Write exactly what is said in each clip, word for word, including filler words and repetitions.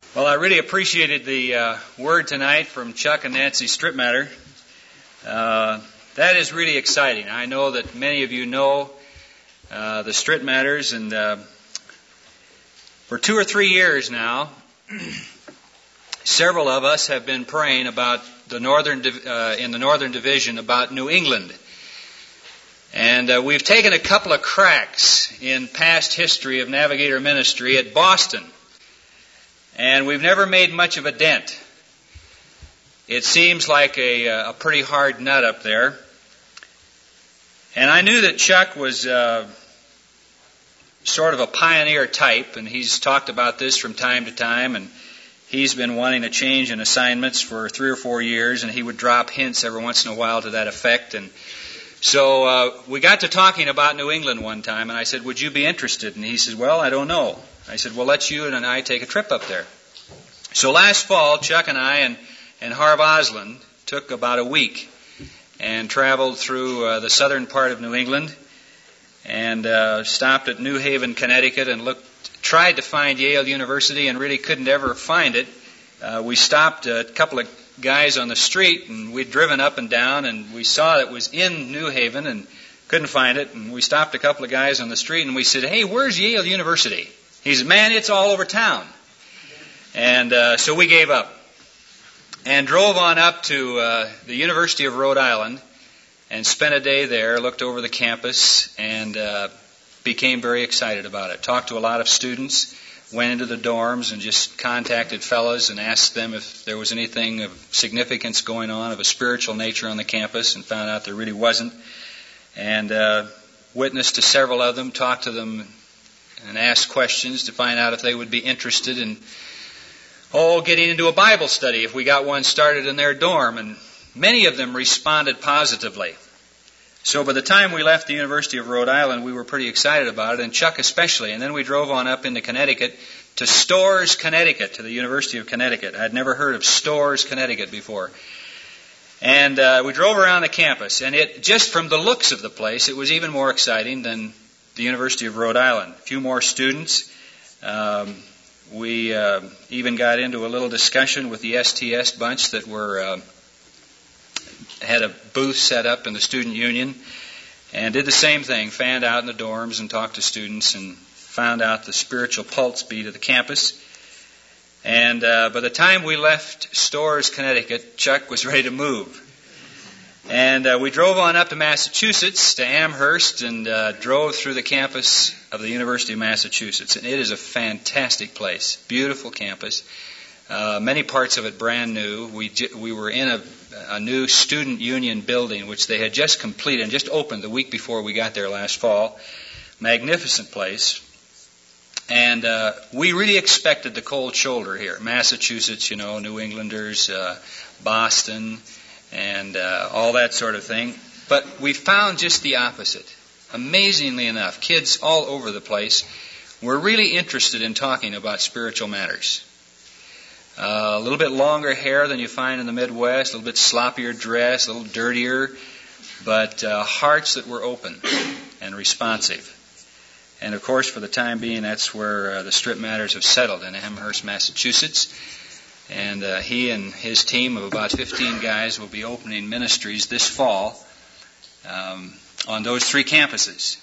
Well, I really appreciated the uh, word tonight from Chuck and Nancy Strittmatter. Uh, that is really exciting. I know that many of you know uh, the Strittmatters, and uh, for two or three years now, several of us have been praying about the northern uh, in the Northern Division about New England. And uh, we've taken a couple of cracks in past history of Navigator ministry at Boston. And we've never made much of a dent. It seems like a, a pretty hard nut up there. And I knew that Chuck was uh, sort of a pioneer type, and he's talked about this from time to time, and he's been wanting a change in assignments for three or four years, and he would drop hints every once in a while to that effect. And so uh, we got to talking about New England one time, and I said, would you be interested? And he says, well, I don't know. I said, well, let's you and I take a trip up there. So last fall, Chuck and I and, and Harv Osland took about a week and traveled through uh, the southern part of New England and uh, stopped at New Haven, Connecticut, and looked, tried to find Yale University and really couldn't ever find it. Uh, we stopped a couple of guys on the street, and we'd driven up and down, and we saw it was in New Haven and couldn't find it. And we stopped a couple of guys on the street, and we said, hey, where's Yale University? He said, man, it's all over town. And uh, so we gave up and drove on up to uh, the University of Rhode Island and spent a day there, looked over the campus, and uh, became very excited about it. Talked to a lot of students, went into the dorms and just contacted fellows and asked them if there was anything of significance going on of a spiritual nature on the campus, and found out there really wasn't. And uh, witnessed to several of them, talked to them and asked questions to find out if they would be interested in Oh, getting into a Bible study if we got one started in their dorm, and many of them responded positively. So by the time we left the University of Rhode Island, we were pretty excited about it, and Chuck especially. And then we drove on up into Connecticut to Storrs, Connecticut, to the University of Connecticut. I'd never heard of Storrs, Connecticut before. And uh, we drove around the campus, and it just from the looks of the place, it was even more exciting than the University of Rhode Island. A few more students. Um, We uh, even got into a little discussion with the S T S bunch that were uh, had a booth set up in the student union, and did the same thing, fanned out in the dorms and talked to students and found out the spiritual pulse beat of the campus. And uh, by the time we left Storrs, Connecticut, Chuck was ready to move. And uh, we drove on up to Massachusetts, to Amherst, and uh, drove through the campus of the University of Massachusetts. And it is a fantastic place, beautiful campus. Uh, many parts of it brand new. We we were in a, a new student union building, which they had just completed and just opened the week before we got there last fall. Magnificent place. And uh, we really expected the cold shoulder here. Massachusetts, you know, New Englanders, uh, Boston, and uh, all that sort of thing. But we found just the opposite. Amazingly enough, kids all over the place were really interested in talking about spiritual matters. Uh, a little bit longer hair than you find in the Midwest, a little bit sloppier dress, a little dirtier, but uh, hearts that were open and responsive. And of course, for the time being, that's where uh, the Strittmatters have settled, in Amherst, Massachusetts. And uh, he and his team of about fifteen guys will be opening ministries this fall um, on those three campuses.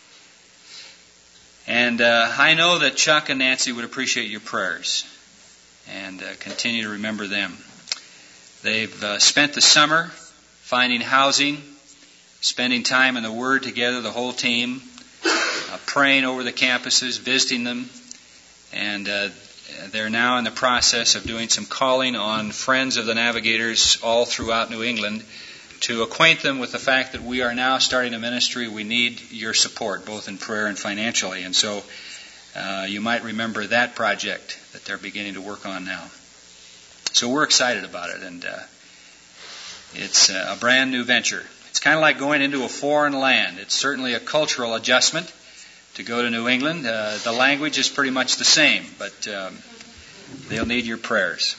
And uh, I know that Chuck and Nancy would appreciate your prayers, and uh, continue to remember them. They've uh, spent the summer finding housing, spending time in the Word together, the whole team, uh, praying over the campuses, visiting them, and uh, they're now in the process of doing some calling on friends of the Navigators all throughout New England to acquaint them with the fact that we are now starting a ministry. We need your support, both in prayer and financially. And so uh, you might remember that project that they're beginning to work on now. So we're excited about it, and uh, it's a brand new venture. It's kind of like going into a foreign land. It's certainly a cultural adjustment to go to New England. Uh, the language is pretty much the same, but um, they'll need your prayers.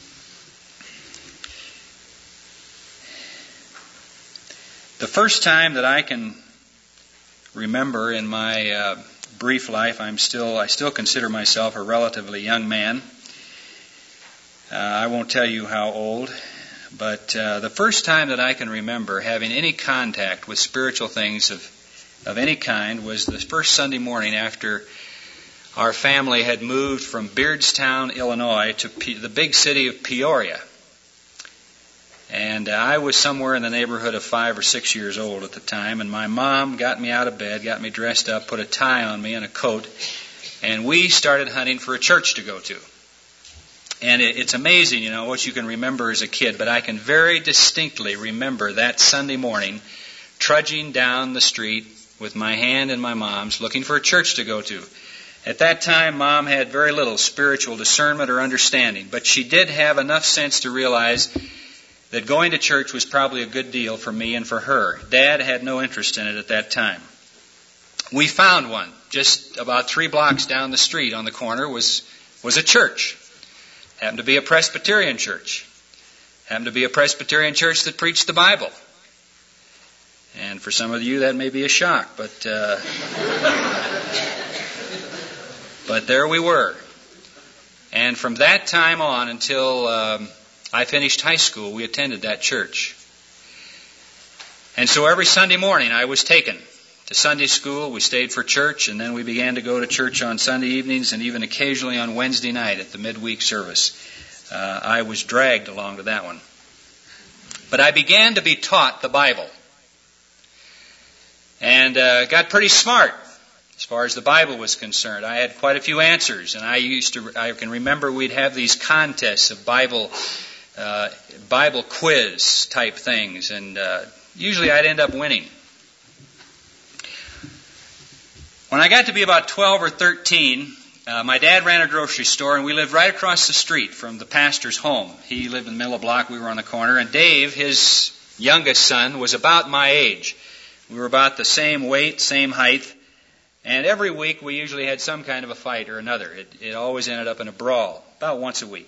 The first time that I can remember in my uh, brief life, I'm still I still consider myself a relatively young man, Uh, I won't tell you how old, but uh, the first time that I can remember having any contact with spiritual things of, of any kind was the first Sunday morning after our family had moved from Beardstown, Illinois, to P- the big city of Peoria. And uh, I was somewhere in the neighborhood of five or six years old at the time, and my mom got me out of bed, got me dressed up, put a tie on me and a coat, and we started hunting for a church to go to. And it, it's amazing, you know, what you can remember as a kid, but I can very distinctly remember that Sunday morning trudging down the street with my hand in my mom's, looking for a church to go to. At that time, Mom had very little spiritual discernment or understanding, but she did have enough sense to realize that going to church was probably a good deal for me and for her. Dad had no interest in it at that time. We found one. Just about three blocks down the street on the corner was, was a church. Happened to be a Presbyterian church. Happened to be a Presbyterian church that preached the Bible. And for some of you that may be a shock, but uh, but there we were. And from that time on until um, I finished high school, we attended that church. And so every Sunday morning I was taken to Sunday school, we stayed for church, and then we began to go to church on Sunday evenings and even occasionally on Wednesday night at the midweek service. Uh, I was dragged along to that one. But I began to be taught the Bible. And uh, got pretty smart as far as the Bible was concerned. I had quite a few answers, and I used to, I can remember we'd have these contests of Bible Uh, Bible quiz type things, and uh, usually I'd end up winning. When I got to be about twelve or thirteen, uh, my dad ran a grocery store, and we lived right across the street from the pastor's home. He lived in the middle of the block, we were on the corner, and Dave, his youngest son, was about my age. We were about the same weight, same height, and every week we usually had some kind of a fight or another. It, it always ended up in a brawl, about once a week.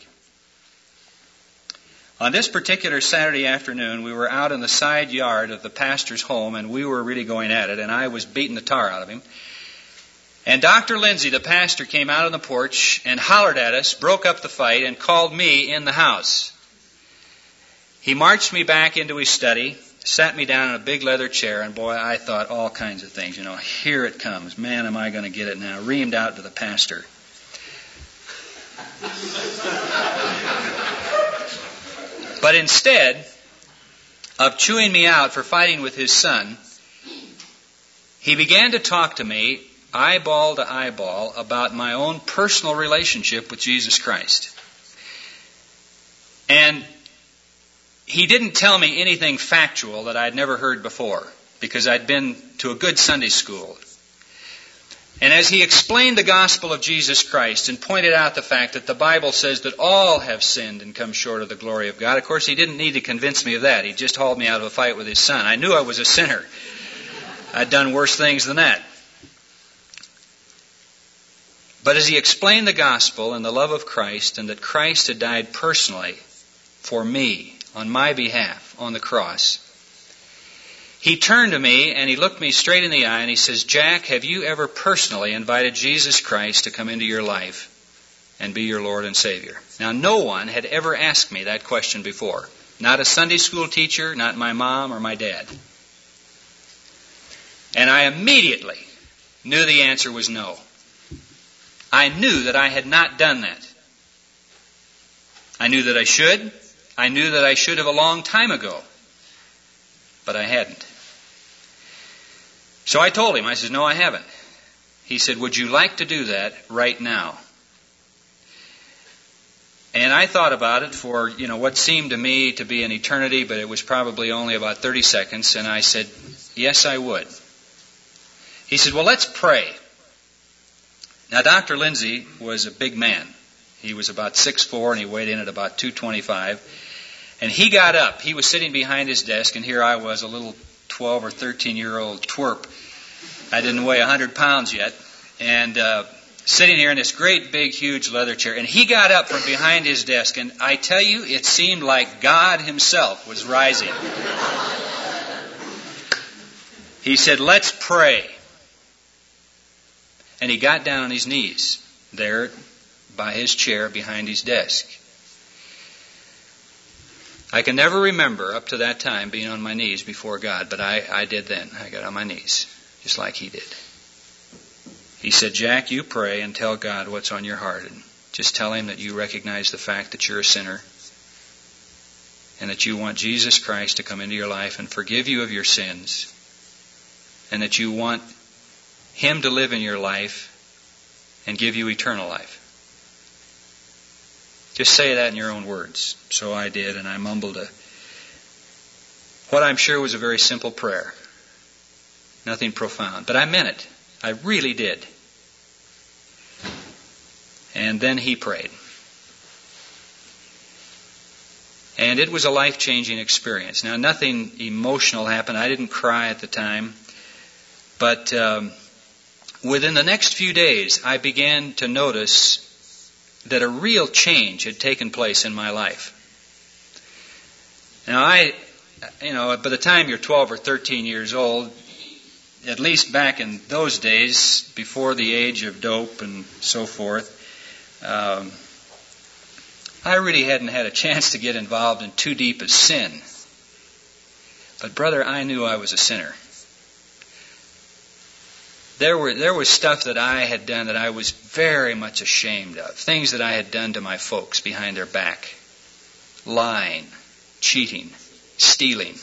On this particular Saturday afternoon, we were out in the side yard of the pastor's home, and we were really going at it, and I was beating the tar out of him. And Doctor Lindsay, the pastor, came out on the porch and hollered at us, broke up the fight, and called me in the house. He marched me back into his study, sat me down in a big leather chair, and boy, I thought all kinds of things. You know, here it comes. Man, am I going to get it now. Reamed out to the pastor. But instead of chewing me out for fighting with his son, he began to talk to me eyeball to eyeball about my own personal relationship with Jesus Christ. And he didn't tell me anything factual that I'd never heard before, because I'd been to a good Sunday school. And as he explained the gospel of Jesus Christ and pointed out the fact that the Bible says that all have sinned and come short of the glory of God, of course, he didn't need to convince me of that. He just hauled me out of a fight with his son. I knew I was a sinner. I'd done worse things than that. But as he explained the gospel and the love of Christ, and that Christ had died personally for me, on my behalf, on the cross, he turned to me and he looked me straight in the eye and he says, "Jack, have you ever personally invited Jesus Christ to come into your life and be your Lord and Savior?" Now, no one had ever asked me that question before. Not a Sunday school teacher, not my mom or my dad. And I immediately knew the answer was no. I knew that I had not done that. I knew that I should. I knew that I should have a long time ago. But I hadn't. So I told him, I said, "No, I haven't." He said, "Would you like to do that right now?" And I thought about it for, you know, what seemed to me to be an eternity, but it was probably only about thirty seconds, and I said, "Yes, I would." He said, "Well, let's pray." Now, Doctor Lindsay was a big man. He was about six foot four, and he weighed in at about two twenty-five. And he got up. He was sitting behind his desk, and here I was, a little twelve or thirteen-year-old twerp. I didn't weigh one hundred pounds yet. And uh, sitting here in this great, big, huge leather chair. And he got up from behind his desk, and I tell you, it seemed like God himself was rising. He said, "Let's pray." And he got down on his knees there by his chair behind his desk. I can never remember up to that time being on my knees before God, but I, I did then. I got on my knees, just like he did. He said, Jack, you pray and tell God what's on your heart. And just tell him that you recognize the fact that you're a sinner and that you want Jesus Christ to come into your life and forgive you of your sins, and that you want him to live in your life and give you eternal life. Just say that in your own words. So I did, and I mumbled a, what I'm sure was a very simple prayer. Nothing profound. But I meant it. I really did. And then he prayed. And it was a life-changing experience. Now, nothing emotional happened. I didn't cry at the time. But um, within the next few days, I began to notice that a real change had taken place in my life. Now, I, you know, by the time you're twelve or thirteen years old, at least back in those days, before the age of dope and so forth, um, I really hadn't had a chance to get involved in too deep a sin. But, brother, I knew I was a sinner. There were there was stuff that I had done that I was very much ashamed of. Things that I had done to my folks behind their back. Lying, cheating, stealing.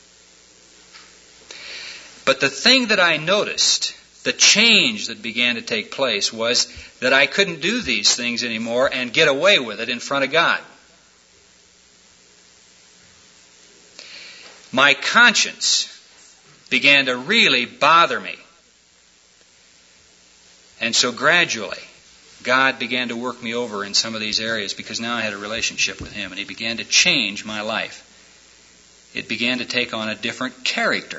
But the thing that I noticed, the change that began to take place, was that I couldn't do these things anymore and get away with it in front of God. My conscience began to really bother me. And so gradually, God began to work me over in some of these areas because now I had a relationship with him, and he began to change my life. It began to take on a different character.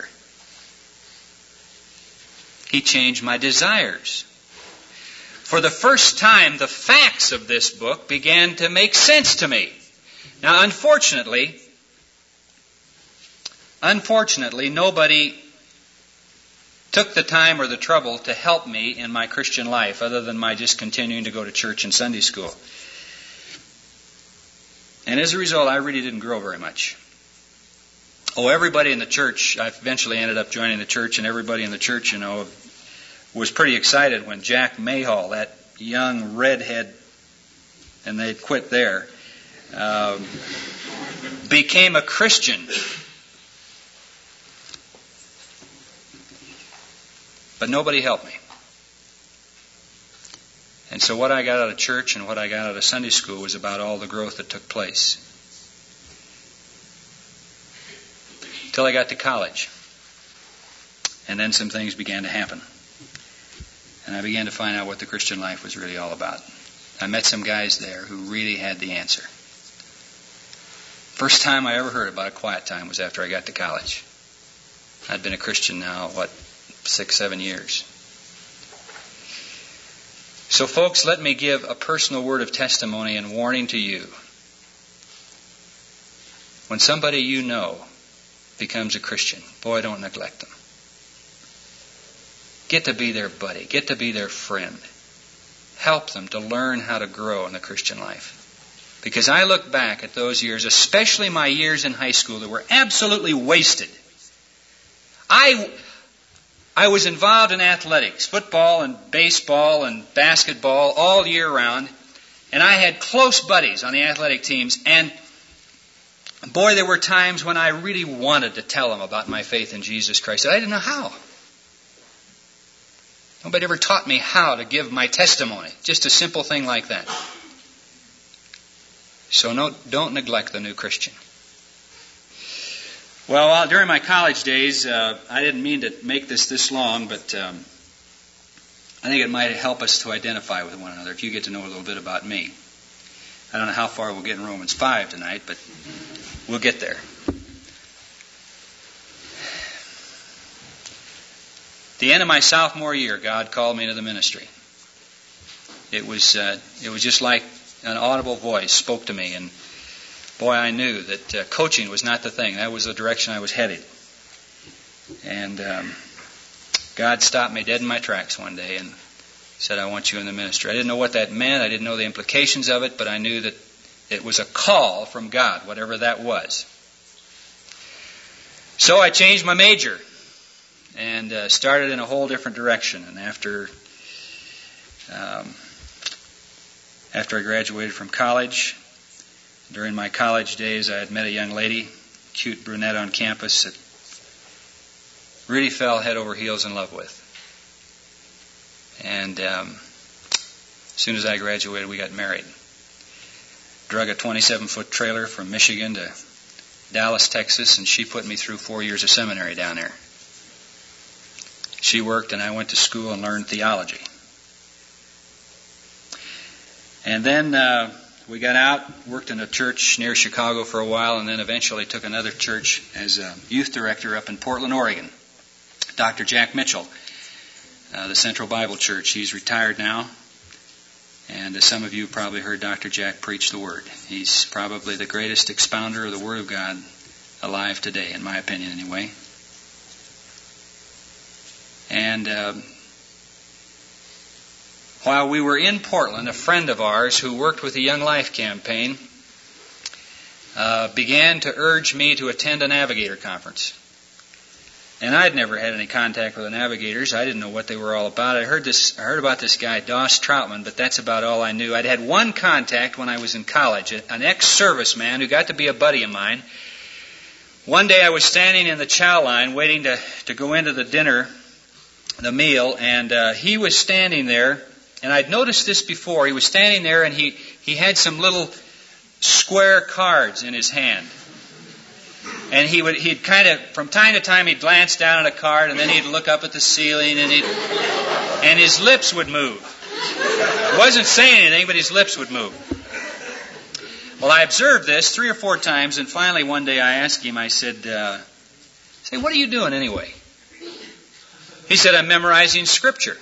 He changed my desires. For the first time, the facts of this book began to make sense to me. Now, unfortunately, unfortunately, nobody took the time or the trouble to help me in my Christian life other than my just continuing to go to church and Sunday school. And as a result, I really didn't grow very much. Oh, everybody in the church, I eventually ended up joining the church, and everybody in the church, you know, was pretty excited when Jack Mayhall, that young redhead, and they'd quit there, um, became a Christian. But nobody helped me. And so what I got out of church and what I got out of Sunday school was about all the growth that took place. Till I got to college. And then some things began to happen. And I began to find out what the Christian life was really all about. I met some guys there who really had the answer. First time I ever heard about a quiet time was after I got to college. I'd been a Christian now, what, six, seven years. So, folks, let me give a personal word of testimony and warning to you. When somebody you know becomes a Christian, boy, don't neglect them. Get to be their buddy. Get to be their friend. Help them to learn how to grow in the Christian life. Because I look back at those years, especially my years in high school, that were absolutely wasted. I... I was involved in athletics, football and baseball and basketball all year round, and I had close buddies on the athletic teams, and boy, there were times when I really wanted to tell them about my faith in Jesus Christ, but I didn't know how. Nobody ever taught me how to give my testimony, just a simple thing like that. So no, don't neglect the new Christian. Well, while, during my college days, uh, I didn't mean to make this this long, but um, I think it might help us to identify with one another if you get to know a little bit about me. I don't know how far we'll get in Romans five tonight, but we'll get there. At the end of my sophomore year, God called me to the ministry. It was uh, it was just like an audible voice spoke to me, and boy, I knew that uh, coaching was not the thing. That was the direction I was headed. And um, God stopped me dead in my tracks one day and said, I want you in the ministry. I didn't know what that meant. I didn't know the implications of it, but I knew that It was a call from God, whatever that was. So I changed my major and uh, started in a whole different direction. And after um, after I graduated from college, during my college days, I had met a young lady, cute brunette on campus, that really fell head over heels in love with. And um, as soon as I graduated, we got married. Drug a twenty-seven foot trailer from Michigan to Dallas, Texas, and she put me through four years of seminary down there. She worked and I went to school and learned theology. And then uh, we got out, worked in a church near Chicago for a while, and then eventually took another church as a youth director up in Portland, Oregon. Doctor Jack Mitchell, uh, the Central Bible Church. He's retired now. And as some of you probably heard Doctor Jack preach the Word. He's probably the greatest expounder of the Word of God alive today, in my opinion anyway. And uh, while we were in Portland, a friend of ours who worked with the Young Life campaign uh, began to urge me to attend a Navigator conference. And I'd never had any contact with the Navigators. I didn't know what they were all about. I heard this. I heard about this guy, Doss Troutman, but that's about all I knew. I'd had one contact when I was in college, an ex-serviceman who got to be a buddy of mine. One day I was standing in the chow line waiting to, to go into the dinner, the meal, and uh, he was standing there, and I'd noticed this before. He was standing there, and he, he had some little square cards in his hand. And he would, he'd kind of, from time to time, he'd glance down at a card, and then he'd look up at the ceiling, and he'd, and his lips would move. He wasn't saying anything, but his lips would move. Well, I observed this three or four times, and finally one day I asked him, I said, uh, say, what are you doing anyway? He said, I'm memorizing Scripture.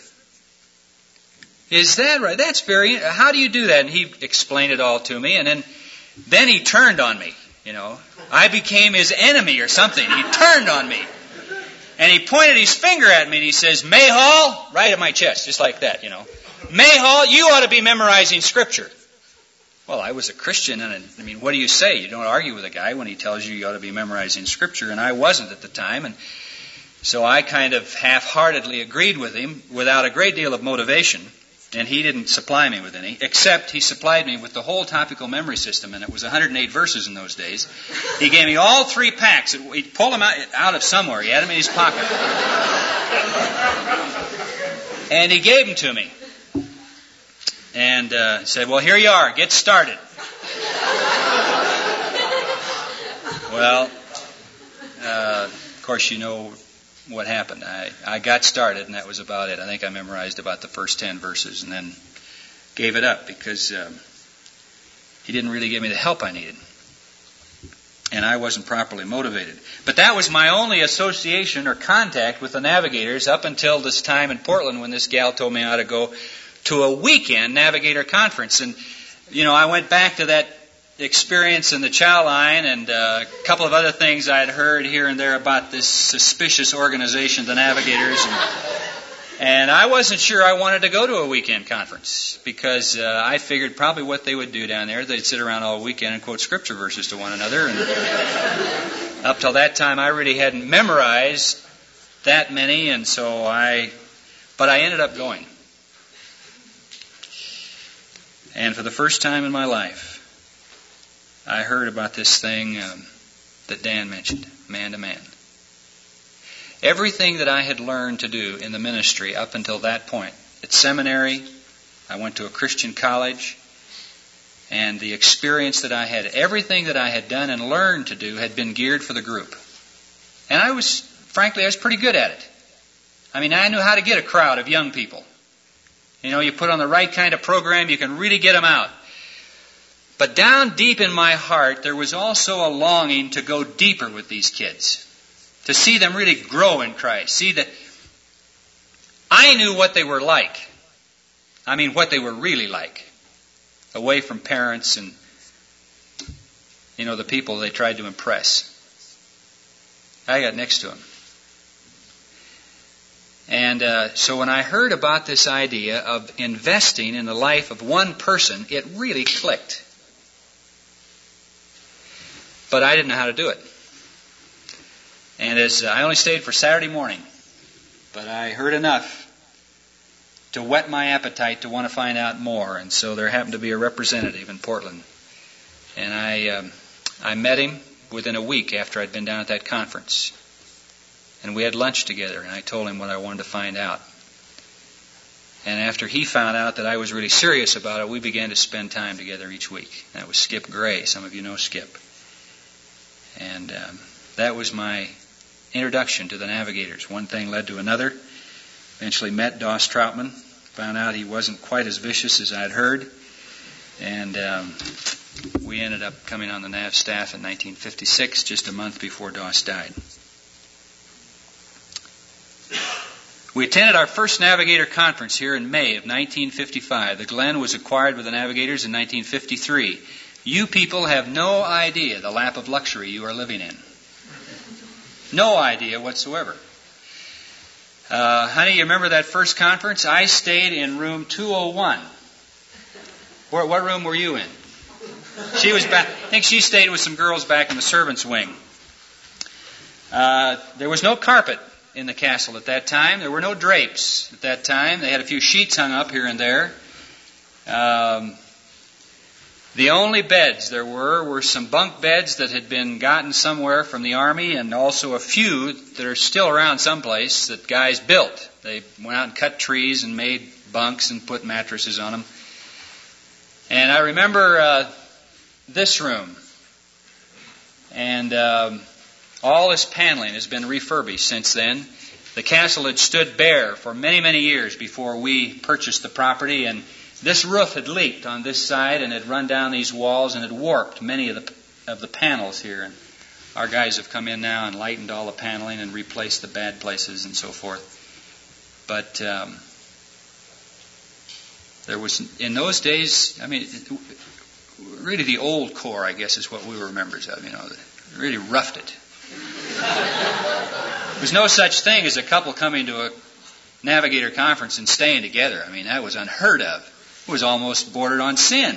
Is that right? That's very, how do you do that? And he explained it all to me, and then, then he turned on me, you know. I became his enemy or something. He turned on me. And he pointed his finger at me and he says, Mayhall, right at my chest, just like that, you know. Mayhall, you ought to be memorizing Scripture. Well, I was a Christian, and I mean, what do you say? You don't argue with a guy when he tells you you ought to be memorizing Scripture, and I wasn't at the time. And so I kind of half-heartedly agreed with him without a great deal of motivation. And he didn't supply me with any, except he supplied me with the whole topical memory system, and it was one hundred eight verses in those days. He gave me all three packs. He'd pull them out, out of somewhere. He had them in his pocket. And he gave them to me. And uh, said, well, here you are. Get started. Well, uh, of course, you know what happened. I, I got started, and that was about it. I think I memorized about the first ten verses and then gave it up because um, he didn't really give me the help I needed. And I wasn't properly motivated. But that was my only association or contact with the Navigators up until this time in Portland when this gal told me I ought to go to a weekend Navigator conference. And, you know, I went back to that experience in the chow line and uh, a couple of other things I had heard here and there about this suspicious organization, the Navigators, and, and I wasn't sure I wanted to go to a weekend conference because uh, I figured probably what they would do down there, they'd sit around all weekend and quote Scripture verses to one another, and up till that time I really hadn't memorized that many, and so I, but I ended up going. And for the first time in my life, I heard about this thing um, that Dan mentioned, man to man. Everything that I had learned to do in the ministry up until that point, at seminary, I went to a Christian college, and the experience that I had, everything that I had done and learned to do had been geared for the group. And I was, frankly, I was pretty good at it. I mean, I knew how to get a crowd of young people. You know, you put on the right kind of program, you can really get them out. But down deep in my heart, there was also a longing to go deeper with these kids, to see them really grow in Christ. See that I knew what they were like. I mean, what they were really like, away from parents and, you know, the people they tried to impress. I got next to them. And uh, so when I heard about this idea of investing in the life of one person, it really clicked. but I didn't know how to do it. And as uh, I only stayed for Saturday morning, but I heard enough to whet my appetite to want to find out more. And so there happened to be a representative in Portland. And I um, I met him within a week after I'd been down at that conference. And we had lunch together, and I told him what I wanted to find out. And after he found out that I was really serious about it, we began to spend time together each week. That was Skip Gray. Some of you know Skip. And um, that was my introduction to the Navigators. One thing led to another. Eventually met Doss Troutman. Found out he wasn't quite as vicious as I'd heard. And um, we ended up coming on the Nav staff in nineteen fifty-six, just a month before Doss died. We attended our first Navigator conference here in May of nineteen fifty-five. The Glen was acquired by the Navigators in nineteen fifty-three. You people have no idea the lap of luxury you are living in. No idea whatsoever. Uh, honey, you remember that first conference? I stayed in room two oh one. Where, what room were you in? She was back. I think she stayed with some girls back in the servants' wing. Uh, there was no carpet in the castle at that time. There were no drapes at that time. They had a few sheets hung up here and there. Um, the only beds there were were some bunk beds that had been gotten somewhere from the Army, and also a few that are still around someplace that guys built. They went out and cut trees and made bunks and put mattresses on them. And I remember uh, this room. And um, all this paneling has been refurbished since then. The castle had stood bare for many, many years before we purchased the property, and this roof had leaked on this side and had run down these walls and had warped many of the of the panels here. And our guys have come in now and lightened all the paneling and replaced the bad places and so forth. But um, there was, in those days, I mean, really the old core, I guess, is what we were members of. You know, really roughed it. There was no such thing as a couple coming to a Navigator conference and staying together. I mean, that was unheard of. It was almost bordered on sin.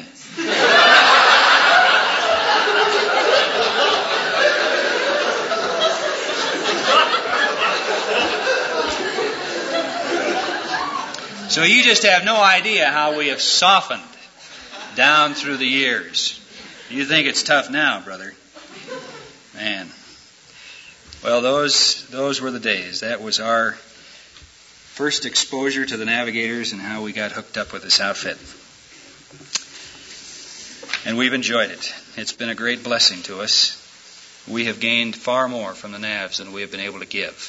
So you just have no idea how we have softened down through the years. You think it's tough now, brother. Man. Well, those those were the days. That was our first exposure to the Navigators and how we got hooked up with this outfit. And we've enjoyed it. It's been a great blessing to us. We have gained far more from the Navs than we have been able to give.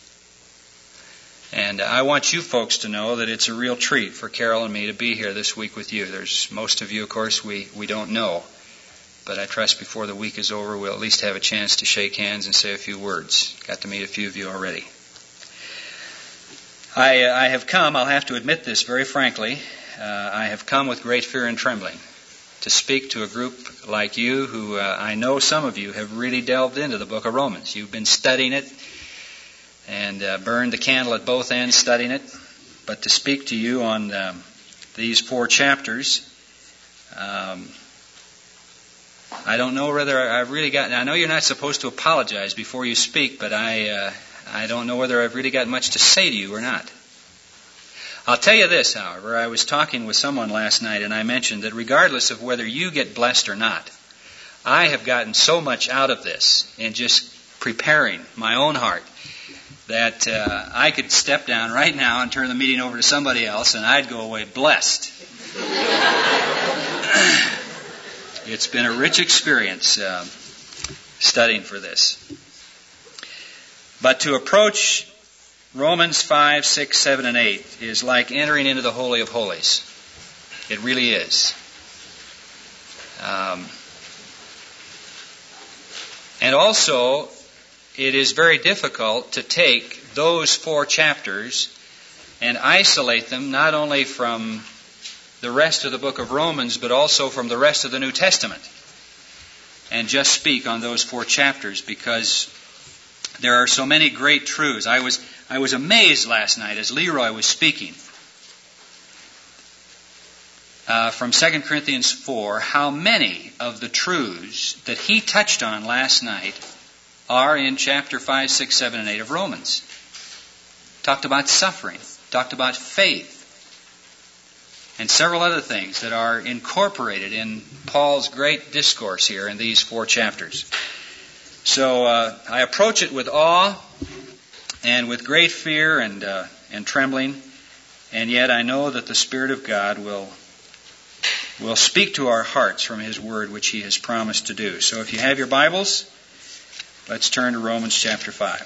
And I want you folks to know that it's a real treat for Carol and me to be here this week with you. There's most of you, of course, we, we don't know. But I trust before the week is over, we'll at least have a chance to shake hands and say a few words. Got to meet a few of you already. I, uh, I have come, I'll have to admit this very frankly, uh, I have come with great fear and trembling to speak to a group like you who uh, I know some of you have really delved into the book of Romans. You've been studying it and uh, burned the candle at both ends studying it. But to speak to you on um, these four chapters, um, I don't know whether I've really gotten, I know you're not supposed to apologize before you speak, but I... Uh, I don't know whether I've really got much to say to you or not. I'll tell you this, however. I was talking with someone last night, and I mentioned that regardless of whether you get blessed or not, I have gotten so much out of this in just preparing my own heart that uh, I could step down right now and turn the meeting over to somebody else, and I'd go away blessed. It's been a rich experience uh, studying for this. But to approach Romans five, six, seven, and eight is like entering into the Holy of Holies. It really is. Um, and also, it is very difficult to take those four chapters and isolate them not only from the rest of the book of Romans, but also from the rest of the New Testament, and just speak on those four chapters, because there are so many great truths. I was I was amazed last night as Leroy was speaking uh, from Second Corinthians four how many of the truths that he touched on last night are in chapter five, six, seven, and eight of Romans. Talked about suffering, talked about faith, and several other things that are incorporated in Paul's great discourse here in these four chapters. So uh, I approach it with awe and with great fear and uh, and trembling, and yet I know that the Spirit of God will will speak to our hearts from His Word, which He has promised to do. So if you have your Bibles, let's turn to Romans chapter five.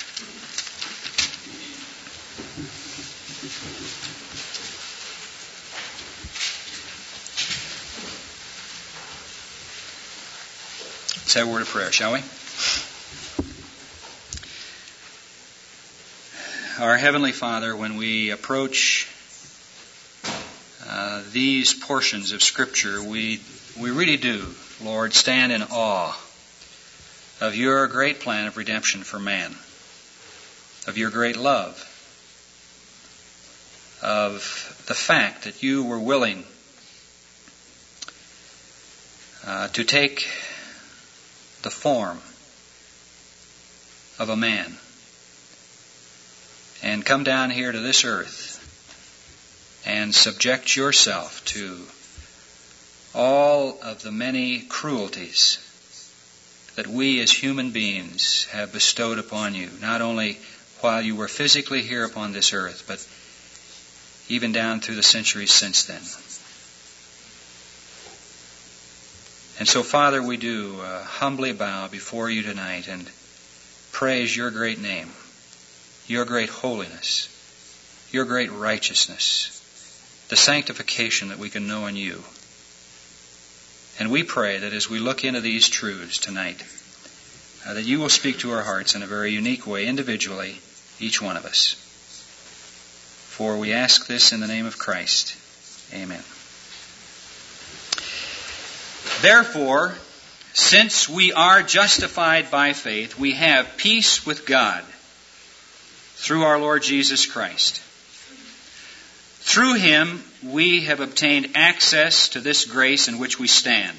Let's have a word of prayer, shall we? Our Heavenly Father, when we approach uh, these portions of Scripture, we we really do, Lord, stand in awe of your great plan of redemption for man, of your great love, of the fact that you were willing uh, to take the form of a man and come down here to this earth and subject yourself to all of the many cruelties that we as human beings have bestowed upon you, not only while you were physically here upon this earth, but even down through the centuries since then. And so, Father, we do uh, humbly bow before you tonight and praise your great name, your great holiness, your great righteousness, the sanctification that we can know in you. And we pray that as we look into these truths tonight, uh, that you will speak to our hearts in a very unique way, individually, each one of us. For we ask this in the name of Christ. Amen. Therefore, since we are justified by faith, we have peace with God through our Lord Jesus Christ. Through Him, we have obtained access to this grace in which we stand.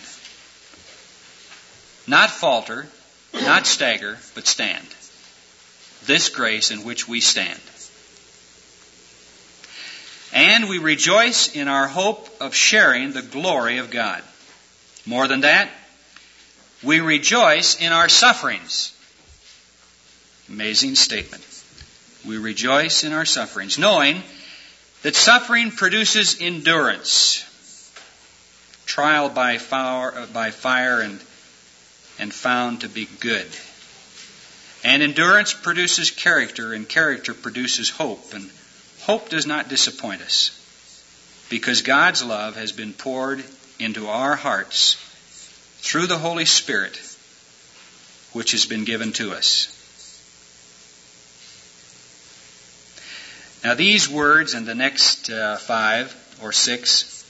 Not falter, not stagger, but stand. This grace in which we stand. And we rejoice in our hope of sharing the glory of God. More than that, we rejoice in our sufferings. Amazing statement. We rejoice in our sufferings, knowing that suffering produces endurance, trial by fire, by fire and, and found to be good. And endurance produces character, and character produces hope. And hope does not disappoint us, because God's love has been poured into our hearts through the Holy Spirit, which has been given to us. Now these words and the next uh, five or six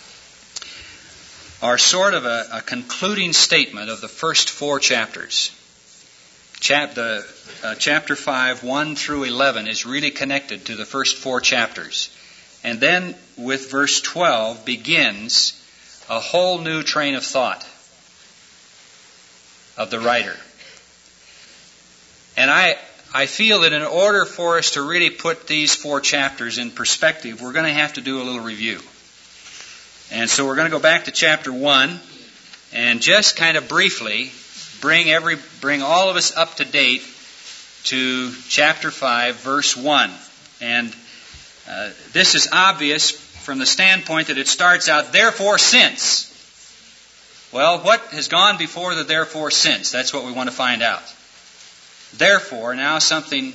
are sort of a, a concluding statement of the first four chapters. Chap, the, uh, chapter five, one through eleven is really connected to the first four chapters. And then with verse twelve begins a whole new train of thought of the writer. And I I feel that in order for us to really put these four chapters in perspective, we're going to have to do a little review. And so we're going to go back to chapter one and just kind of briefly bring every bring all of us up to date to chapter five, verse one. And uh, this is obvious from the standpoint that it starts out, therefore since. Well, what has gone before the therefore since? That's what we want to find out. Therefore, now something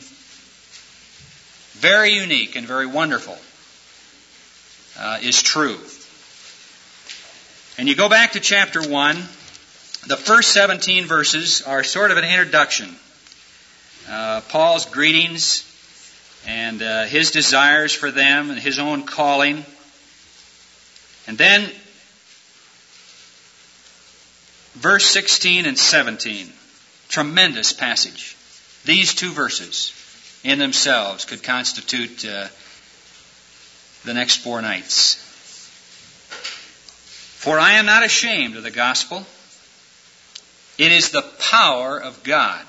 very unique and very wonderful uh, is true. And you go back to chapter one, the first seventeen verses are sort of an introduction. Uh, Paul's greetings and uh, his desires for them and his own calling. And then verse sixteen and seventeen, tremendous passage. These two verses in themselves could constitute uh, the next four nights. For I am not ashamed of the gospel. It is the power of God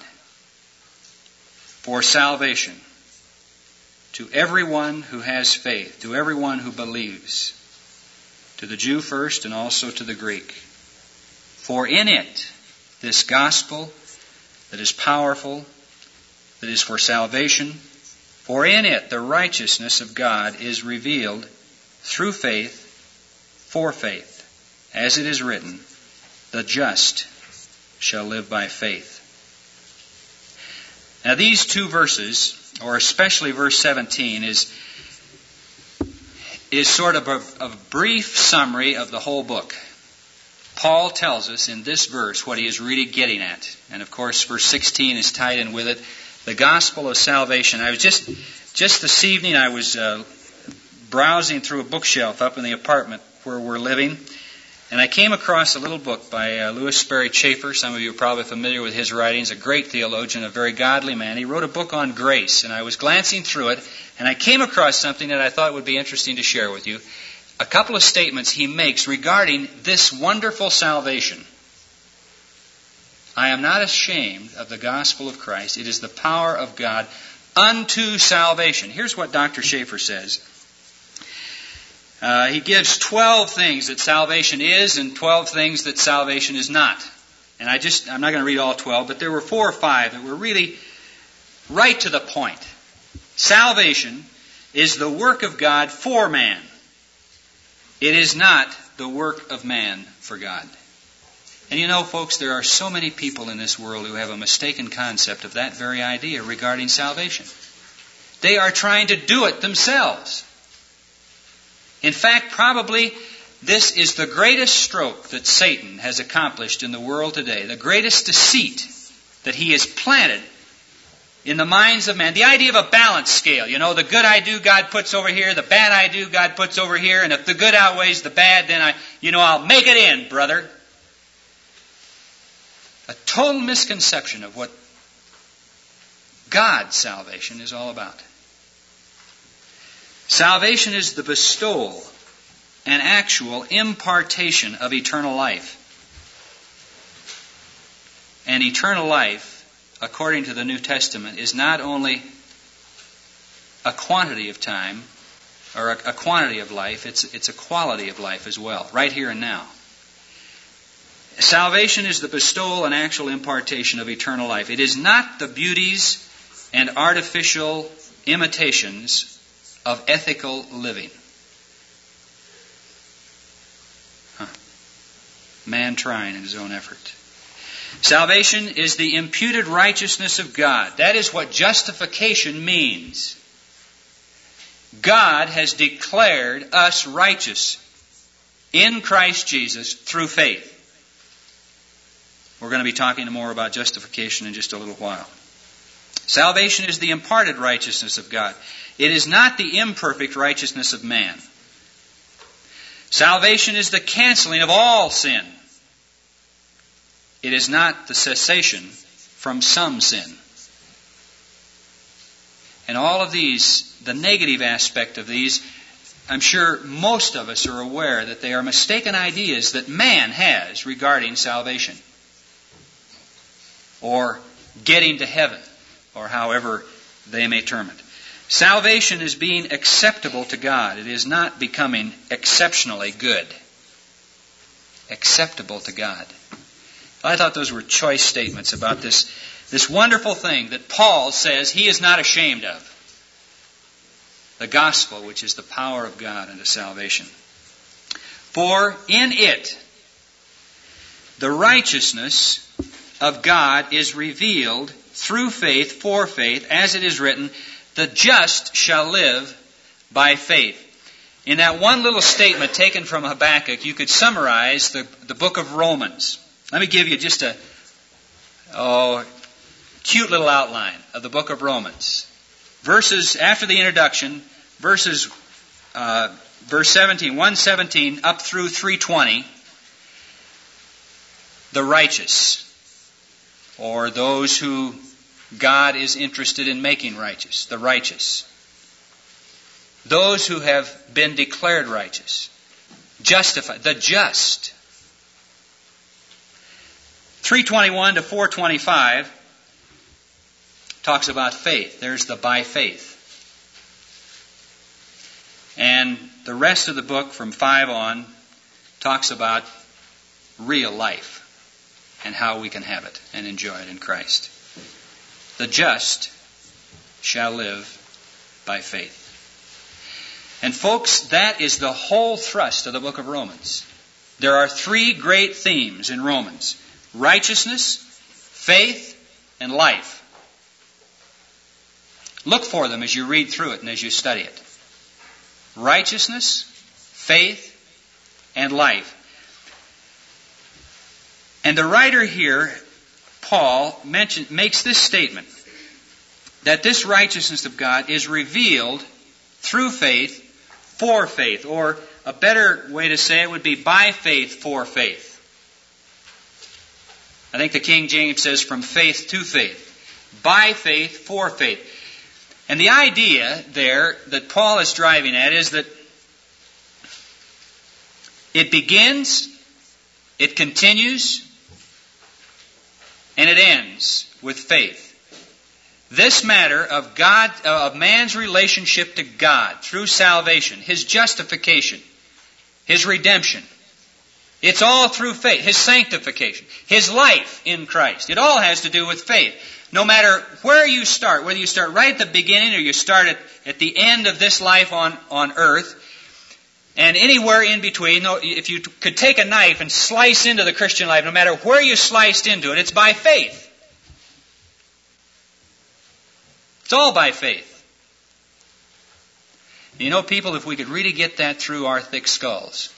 for salvation to everyone who has faith, to everyone who believes, to the Jew first and also to the Greek. For in it, this gospel that is powerful, that is for salvation, for in it the righteousness of God is revealed through faith, for faith. As it is written, the just shall live by faith. Now these two verses, or especially verse seventeen, is, is sort of a, a brief summary of the whole book. Paul tells us in this verse what he is really getting at. And of course, verse sixteen is tied in with it. The gospel of salvation. I was just, just this evening, I was uh, browsing through a bookshelf up in the apartment where we're living. And I came across a little book by uh, Louis Sperry Chafer. Some of you are probably familiar with his writings. A great theologian, a very godly man. He wrote a book on grace, and I was glancing through it, and I came across something that I thought would be interesting to share with you. A couple of statements he makes regarding this wonderful salvation. I am not ashamed of the gospel of Christ. It is the power of God unto salvation. Here's what Doctor Chafer says. Uh, he gives twelve things that salvation is and twelve things that salvation is not. And I just, I'm not going to read all twelve, but there were four or five that were really right to the point. Salvation is the work of God for man. It is not the work of man for God. And you know, folks, there are so many people in this world who have a mistaken concept of that very idea regarding salvation. They are trying to do it themselves. In fact, probably this is the greatest stroke that Satan has accomplished in the world today, the greatest deceit that he has planted in the minds of men. The idea of a balance scale, you know, the good I do, God puts over here, the bad I do, God puts over here, and if the good outweighs the bad, then I, you know, I'll make it in, brother. A total misconception of what God's salvation is all about. Salvation is the bestowal and actual impartation of eternal life. And eternal life, according to the New Testament, is not only a quantity of time or a, a quantity of life, it's, it's a quality of life as well, right here and now. Salvation is the bestowal and actual impartation of eternal life. It is not the beauties and artificial imitations of ethical living. Huh. Man trying in his own effort. Salvation is the imputed righteousness of God. That is what justification means. God has declared us righteous in Christ Jesus through faith. We're going to be talking more about justification in just a little while. Salvation is the imparted righteousness of God. It is not the imperfect righteousness of man. Salvation is the canceling of all sin. It is not the cessation from some sin. And all of these, the negative aspect of these, I'm sure most of us are aware that they are mistaken ideas that man has regarding salvation, or getting to heaven, or however they may term it. Salvation is being acceptable to God. It is not becoming exceptionally good. Acceptable to God. I thought those were choice statements about this, this wonderful thing that Paul says he is not ashamed of. The gospel, which is the power of God unto salvation. For in it, the righteousness of God is revealed through faith, for faith, as it is written, the just shall live by faith. In that one little statement taken from Habakkuk, you could summarize the, the book of Romans. Let me give you just a oh, cute little outline of the book of Romans. Verses, after the introduction, verses, uh, verse seventeen, one seventeen up through three twenty, the righteous, or those who God is interested in making righteous, the righteous. Those who have been declared righteous. Justified. The just. three twenty-one to four twenty-five talks about faith. There's the by faith. And the rest of the book from five on talks about real life and how we can have it and enjoy it in Christ. The just shall live by faith. And folks, that is the whole thrust of the book of Romans. There are three great themes in Romans: righteousness, faith, and life. Look for them as you read through it and as you study it. Righteousness, faith, and life. And the writer here, Paul, mention, makes this statement, that this righteousness of God is revealed through faith, for faith, or a better way to say it would be by faith, for faith. I think the King James says from faith to faith. By faith, for faith. And the idea there that Paul is driving at is that it begins, it continues, and it ends with faith. This matter of God, of man's relationship to God through salvation, his justification, his redemption, it's all through faith. His sanctification, his life in Christ. It all has to do with faith. No matter where you start, whether you start right at the beginning or you start at, at the end of this life on, on earth, and anywhere in between, if you could take a knife and slice into the Christian life, no matter where you sliced into it, it's by faith. It's all by faith. You know, people, if we could really get that through our thick skulls,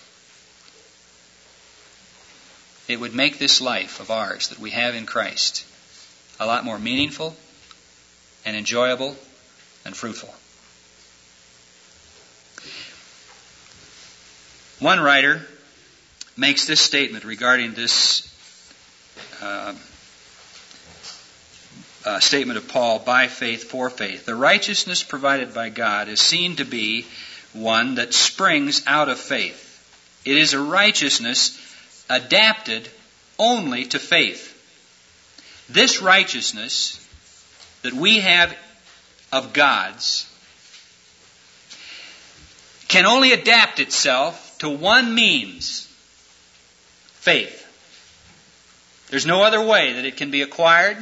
it would make this life of ours that we have in Christ a lot more meaningful and enjoyable and fruitful. One writer makes this statement regarding this uh, uh, statement of Paul, by faith, for faith. The righteousness provided by God is seen to be one that springs out of faith. It is a righteousness adapted only to faith. This righteousness that we have of God's can only adapt itself to one means: faith. There's no other way that it can be acquired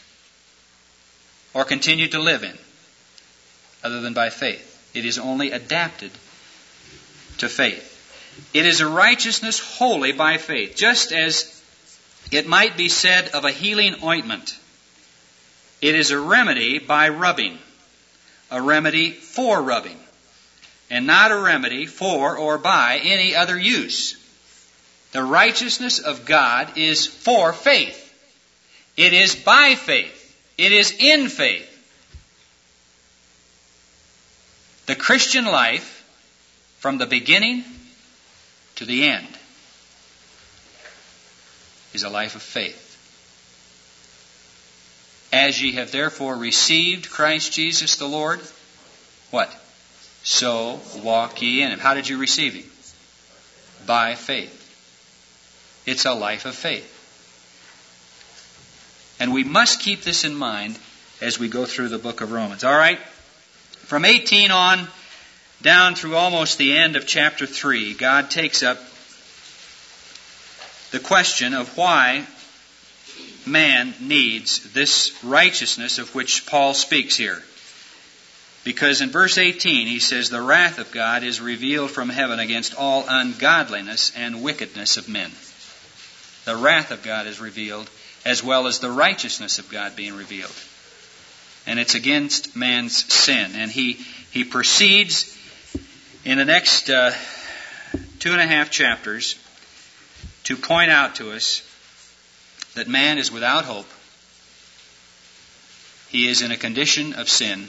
or continued to live in other than by faith. It is only adapted to faith. It is a righteousness wholly by faith, just as it might be said of a healing ointment. It is a remedy by rubbing, a remedy for rubbing, and not a remedy for or by any other use. The righteousness of God is for faith. It is by faith. It is in faith. The Christian life, from the beginning to the end, is a life of faith. As ye have therefore received Christ Jesus the Lord, what? So walk ye in him. How did you receive him? By faith. It's a life of faith. And we must keep this in mind as we go through the book of Romans. All right? From eighteen on down through almost the end of chapter three, God takes up the question of why man needs this righteousness of which Paul speaks here. Because in verse eighteen he says, the wrath of God is revealed from heaven against all ungodliness and wickedness of men. The wrath of God is revealed, as well as the righteousness of God being revealed. And it's against man's sin. And he, he proceeds in the next uh, two and a half chapters to point out to us that man is without hope. He is in a condition of sin.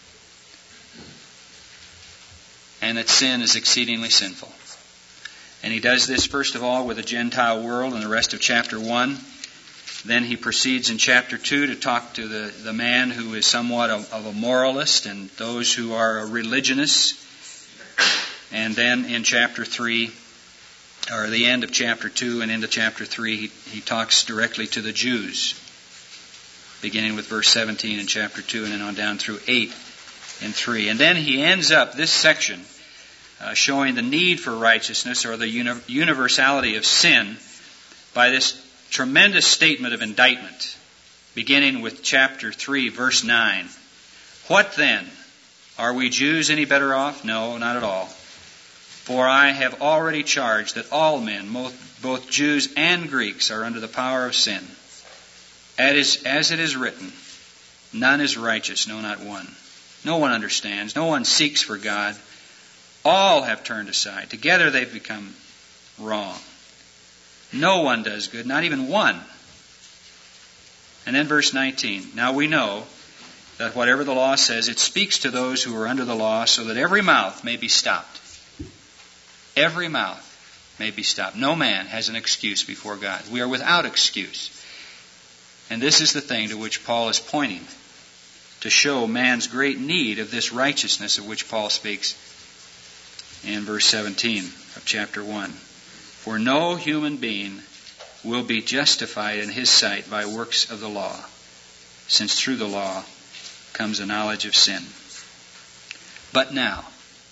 And that sin is exceedingly sinful. And he does this, first of all, with the Gentile world in the rest of chapter one. Then he proceeds in chapter two to talk to the, the man who is somewhat of, of a moralist and those who are religionists. And then in chapter three, or the end of chapter two and into chapter three, he, he talks directly to the Jews, beginning with verse seventeen in chapter two and then on down through eight in three. And then he ends up this section uh, showing the need for righteousness or the uni- universality of sin by this tremendous statement of indictment, beginning with chapter three, verse nine. What then? Are we Jews any better off? No, not at all. For I have already charged that all men, both, both Jews and Greeks, are under the power of sin. As, as it is written, none is righteous, no, not one. No one understands. No one seeks for God. All have turned aside. Together they've become wrong. No one does good, not even one. And then verse nineteen. Now we know that whatever the law says, it speaks to those who are under the law, so that every mouth may be stopped. Every mouth may be stopped. No man has an excuse before God. We are without excuse. And this is the thing to which Paul is pointing, to show man's great need of this righteousness of which Paul speaks in verse seventeen of chapter one. For no human being will be justified in his sight by works of the law, since through the law comes a knowledge of sin. But now,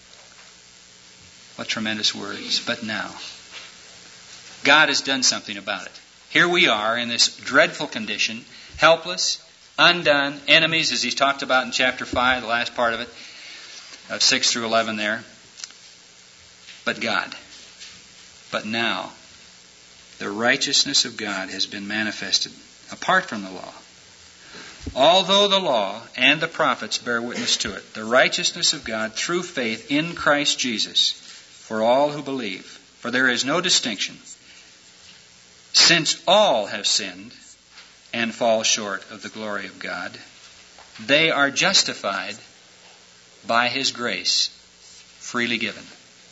what tremendous words, but now. God has done something about it. Here we are in this dreadful condition, helpless, undone, enemies, as he's talked about in chapter five, the last part of it, of six through eleven there. But God. But now, the righteousness of God has been manifested apart from the law. Although the law and the prophets bear witness to it, the righteousness of God through faith in Christ Jesus for all who believe. For there is no distinction, since all have sinned and fall short of the glory of God. They are justified by His grace, freely given.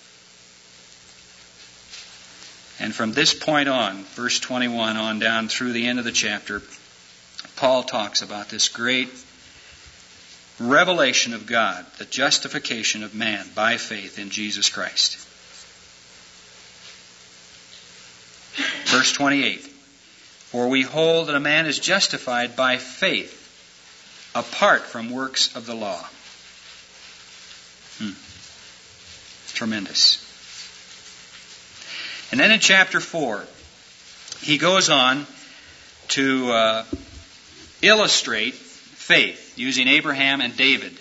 And from this point on, verse twenty-one on down through the end of the chapter, Paul talks about this great revelation of God, the justification of man by faith in Jesus Christ. Verse twenty-eight, for we hold that a man is justified by faith apart from works of the law. Hmm. Tremendous. And then in chapter four, he goes on to uh, illustrate faith using Abraham and David.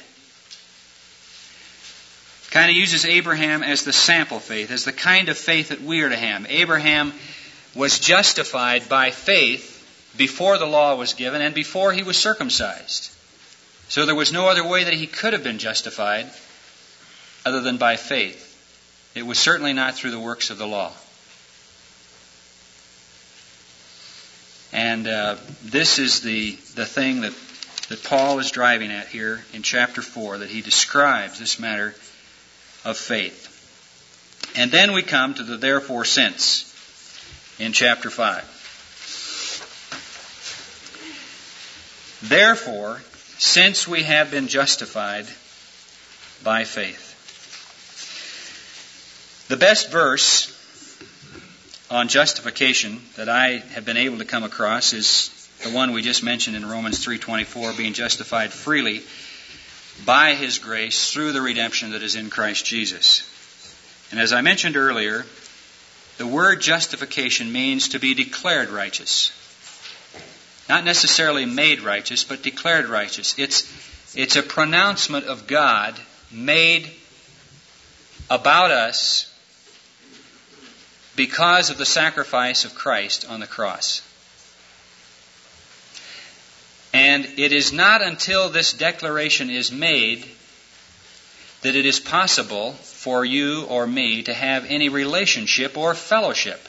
Kind of uses Abraham as the sample faith, as the kind of faith that we are to have. Abraham was justified by faith before the law was given and before he was circumcised. So there was no other way that he could have been justified other than by faith. It was certainly not through the works of the law. And uh, this is the, the thing that, that Paul is driving at here in chapter four, that he describes this matter of faith. And then we come to the therefore since in chapter five. Therefore, since we have been justified by faith. The best verse on justification that I have been able to come across is the one we just mentioned in Romans three twenty-four, being justified freely by His grace through the redemption that is in Christ Jesus. And as I mentioned earlier, the word justification means to be declared righteous. Not necessarily made righteous, but declared righteous. It's, it's a pronouncement of God made about us because of the sacrifice of Christ on the cross. And it is not until this declaration is made that it is possible for you or me to have any relationship or fellowship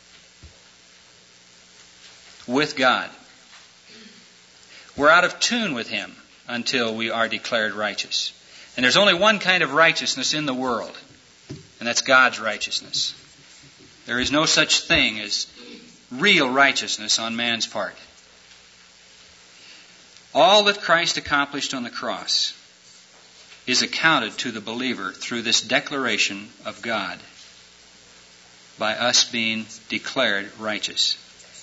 with God. We're out of tune with Him until we are declared righteous. And there's only one kind of righteousness in the world, and that's God's righteousness. There is no such thing as real righteousness on man's part. All that Christ accomplished on the cross is accounted to the believer through this declaration of God by us being declared righteous.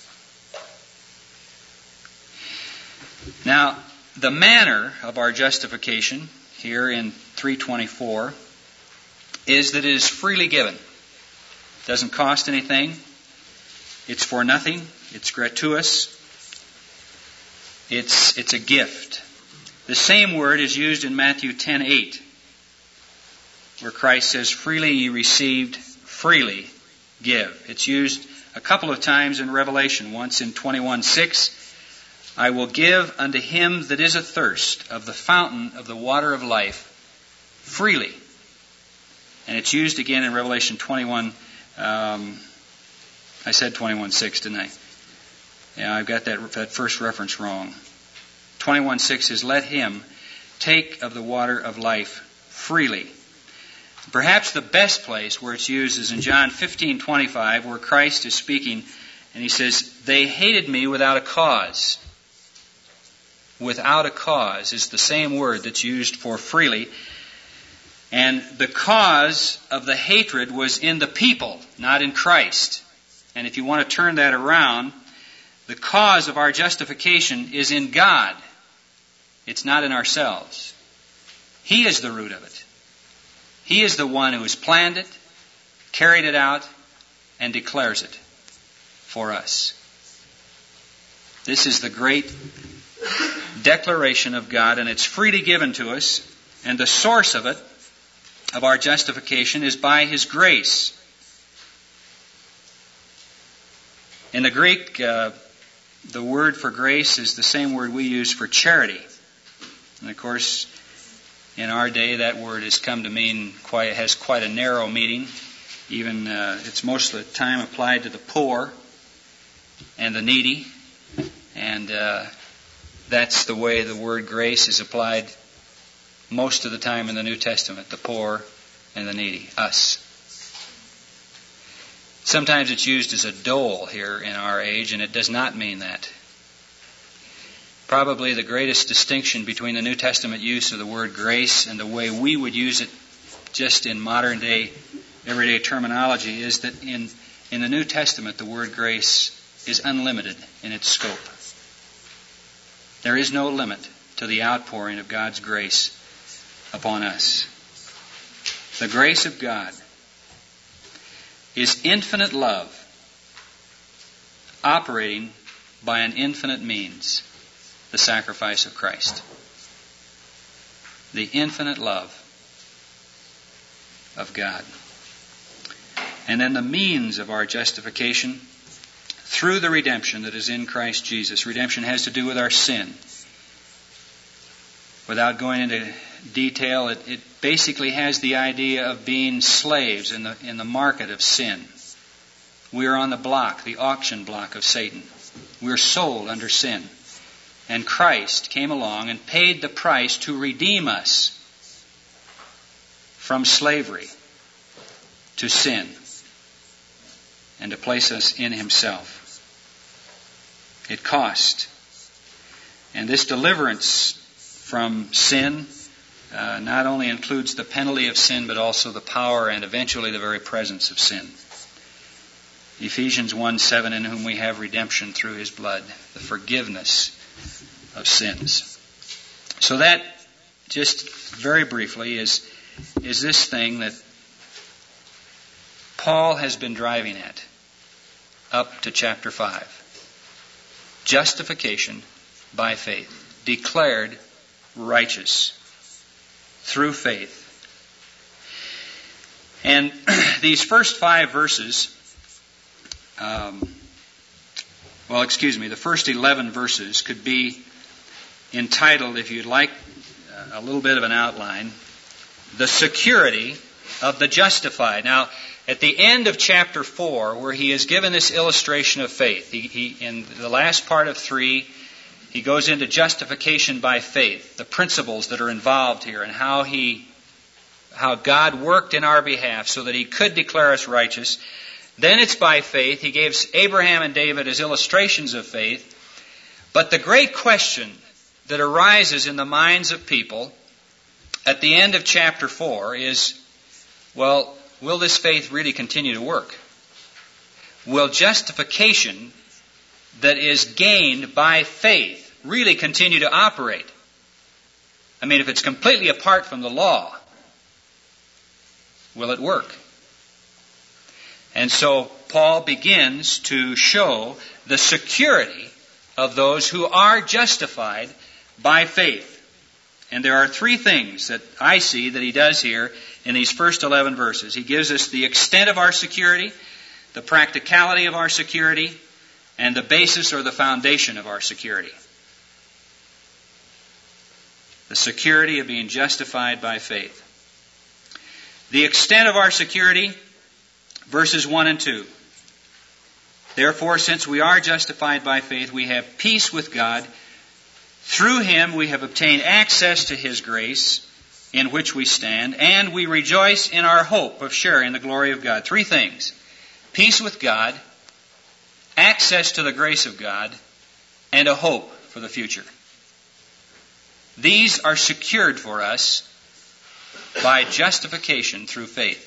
Now, the manner of our justification here in three twenty-four is that it is freely given. It doesn't cost anything. It's for nothing. It's gratuitous. It's, it's a gift. The same word is used in Matthew ten eight, where Christ says, freely ye received, freely give. It's used a couple of times in Revelation. Once in twenty-one six, I will give unto him that is athirst of the fountain of the water of life freely. And it's used again in Revelation twenty-one, um, I said twenty-one six, didn't I? Yeah, I've got that, that first reference wrong. twenty-one six is, let him take of the water of life freely. Perhaps the best place where it's used is in John fifteen twenty-five, where Christ is speaking, and he says, they hated me without a cause. Without a cause is the same word that's used for freely. And the cause of the hatred was in the people, not in Christ. And if you want to turn that around, the cause of our justification is in God. It's not in ourselves. He is the root of it. He is the one who has planned it, carried it out, and declares it for us. This is the great declaration of God, and it's freely given to us, and the source of it, of our justification, is by His grace. In the Greek, uh, the word for grace is the same word we use for charity. And of course, in our day, that word has come to mean quite, has quite a narrow meaning. Even uh, it's most of the time applied to the poor and the needy, and uh, that's the way the word grace is applied most of the time in the New Testament: the poor and the needy, us. Sometimes it's used as a dole here in our age, and it does not mean that. Probably the greatest distinction between the New Testament use of the word grace and the way we would use it just in modern day, everyday terminology is that in, in the New Testament the word grace is unlimited in its scope. There is no limit to the outpouring of God's grace upon us. The grace of God is infinite love operating by an infinite means, the sacrifice of Christ. The infinite love of God. And then the means of our justification through the redemption that is in Christ Jesus. Redemption has to do with our sin. Without going into detail, it, it basically has the idea of being slaves in the in the market of sin. We are on the block, the auction block of Satan. We're sold under sin. And Christ came along and paid the price to redeem us from slavery to sin and to place us in Himself. It cost. And this deliverance from sin uh, not only includes the penalty of sin, but also the power and eventually the very presence of sin. Ephesians one seven, in whom we have redemption through His blood, the forgiveness of sins. So that, just very briefly, is, is this thing that Paul has been driving at up to chapter five. Justification by faith. Declared righteous through faith. And these first five verses, um, well, excuse me, the first eleven verses could be entitled, if you'd like a little bit of an outline, The Security of the Justified. Now, at the end of chapter four, where he has given this illustration of faith, he, he in the last part of three, he goes into justification by faith, the principles that are involved here, and how he, how God worked in our behalf so that He could declare us righteous. Then it's by faith. He gives Abraham and David as illustrations of faith. But the great question that arises in the minds of people at the end of chapter four is, well, will this faith really continue to work? will justification that is gained by faith really continue to operate? I mean, if it's completely apart from the law, will it work? And so Paul begins to show the security of those who are justified by faith. And there are three things that I see that he does here in these first eleven verses. He gives us the extent of our security, the practicality of our security, and the basis or the foundation of our security. The security of being justified by faith. The extent of our security, verses one and two. Therefore, since we are justified by faith, we have peace with God. Through Him we have obtained access to His grace, in which we stand, and we rejoice in our hope of sharing the glory of God. Three things. Peace with God, access to the grace of God, and a hope for the future. These are secured for us by justification through faith.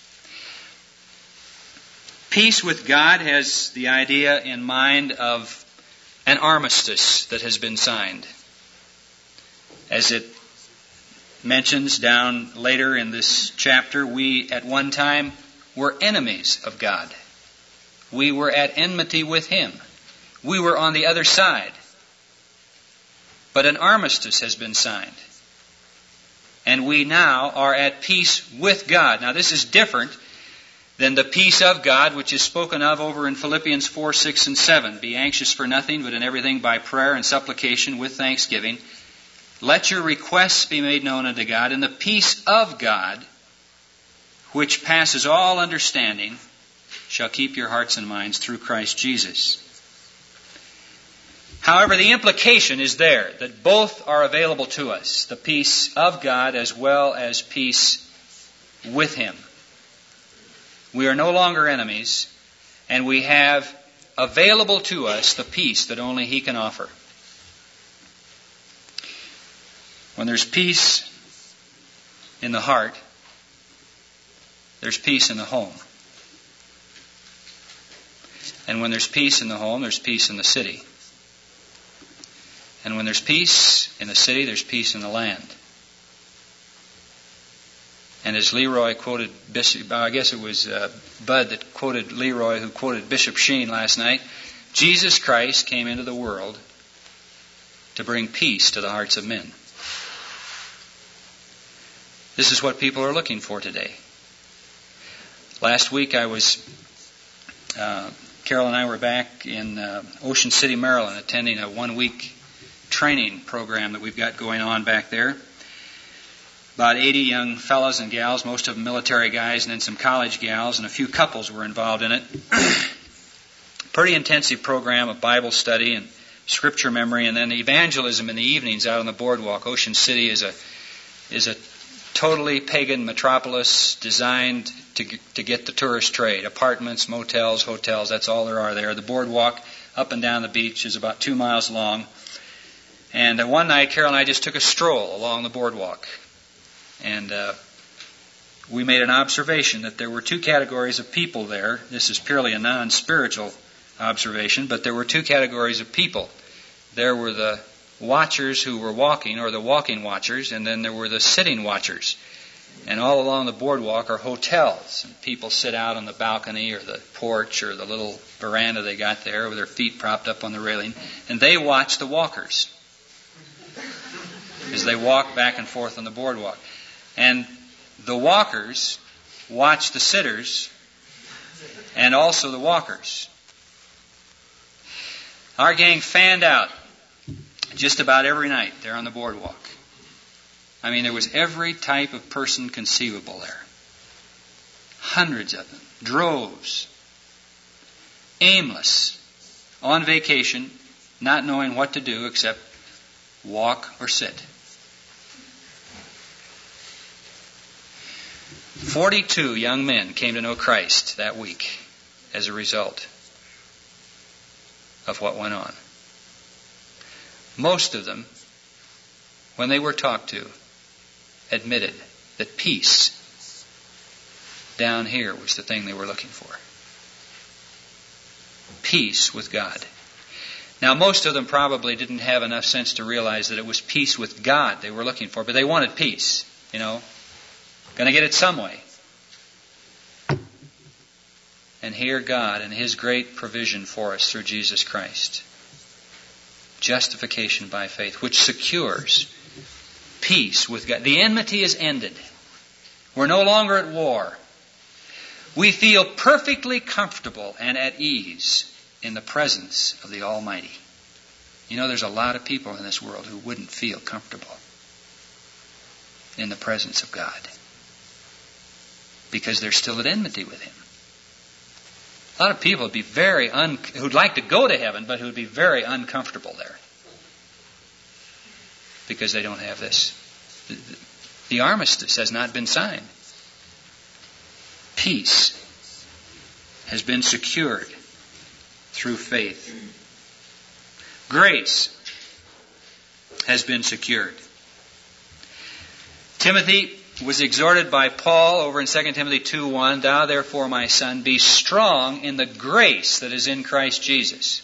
Peace with God has the idea in mind of an armistice that has been signed. As it mentions down later in this chapter, we at one time were enemies of God. We were at enmity with Him. We were on the other side. But an armistice has been signed. And we now are at peace with God. Now this is different than the peace of God, which is spoken of over in Philippians four, six, and seven. Be anxious for nothing, but in everything by prayer and supplication with thanksgiving. Let your requests be made known unto God, and the peace of God, which passes all understanding, shall keep your hearts and minds through Christ Jesus. However, the implication is there that both are available to us, the peace of God as well as peace with Him. We are no longer enemies, and we have available to us the peace that only He can offer. When there's peace in the heart, there's peace in the home. And when there's peace in the home, there's peace in the city. And when there's peace in the city, there's peace in the land. And as Leroy quoted Bishop, I guess it was uh, Bud that quoted Leroy, who quoted Bishop Sheen last night, Jesus Christ came into the world to bring peace to the hearts of men. This is what people are looking for today. Last week I was, uh, Carol and I were back in uh, Ocean City, Maryland, attending a one-week training program that we've got going on back there. About eighty young fellows and gals, most of them military guys, and then some college gals, and a few couples were involved in it. Pretty intensive program of Bible study and scripture memory, and then evangelism in the evenings out on the boardwalk. Ocean City is a is a totally pagan metropolis designed to to get the tourist trade. Apartments, motels, hotels, that's all there are there. The boardwalk up and down the beach is about two miles long. And uh, one night, Carol and I just took a stroll along the boardwalk. And uh, we made an observation that there were two categories of people there. This is purely a non-spiritual observation, but there were two categories of people. There were the watchers who were walking, or the walking watchers, and then there were the sitting watchers. And all along the boardwalk are hotels. And people sit out on the balcony or the porch or the little veranda they got there with their feet propped up on the railing, and they watch the walkers as they walk back and forth on the boardwalk. And the walkers watch the sitters and also the walkers. Our gang fanned out just about every night there on the boardwalk. I mean, there was every type of person conceivable there. Hundreds of them. Droves. Aimless. On vacation, not knowing what to do except walk or sit. Forty-two young men came to know Christ that week as a result of what went on. Most of them, when they were talked to, admitted that peace down here was the thing they were looking for. Peace with God. Now, most of them probably didn't have enough sense to realize that it was peace with God they were looking for, but they wanted peace, you know. Going to get it some way. And here God and His great provision for us through Jesus Christ. Justification by faith, which secures peace with God. The enmity is ended. We're no longer at war. We feel perfectly comfortable and at ease in the presence of the Almighty. You know, there's a lot of people in this world who wouldn't feel comfortable in the presence of God because they're still at enmity with Him. A lot of people would be very un- who'd like to go to heaven, but who'd be very uncomfortable there because they don't have this. The, the armistice has not been signed. Peace has been secured through faith. Grace has been secured. Timothy was exhorted by Paul over in Second Timothy two one, "Thou therefore, my son, be strong in the grace that is in Christ Jesus."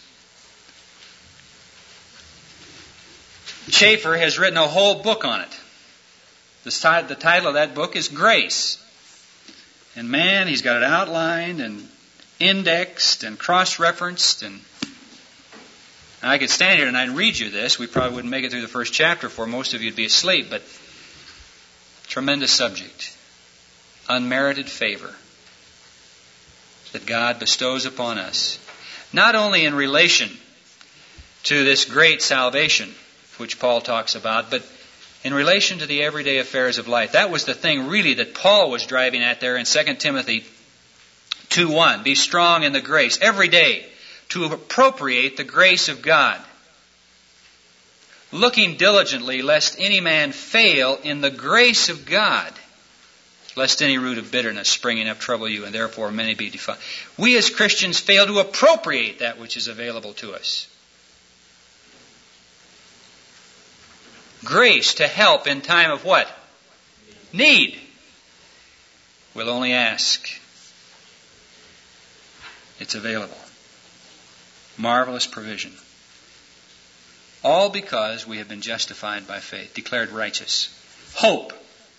Schaeffer has written a whole book on it. The, the title of that book is Grace. And man, he's got it outlined and indexed and cross-referenced. And I could stand here tonight and read you this. We probably wouldn't make it through the first chapter, for most of you would be asleep. But tremendous subject. Unmerited favor that God bestows upon us. Not only in relation to this great salvation, which Paul talks about, but in relation to the everyday affairs of life. That was the thing really that Paul was driving at there in Second Timothy two one. Be strong in the grace. Every day to appropriate the grace of God. Looking diligently lest any man fail in the grace of God. Lest any root of bitterness springing up trouble you, and therefore many be defiled. We as Christians fail to appropriate that which is available to us. Grace to help in time of what? Need. We'll only ask. It's available. Marvelous provision. All because we have been justified by faith, declared righteous. Hope.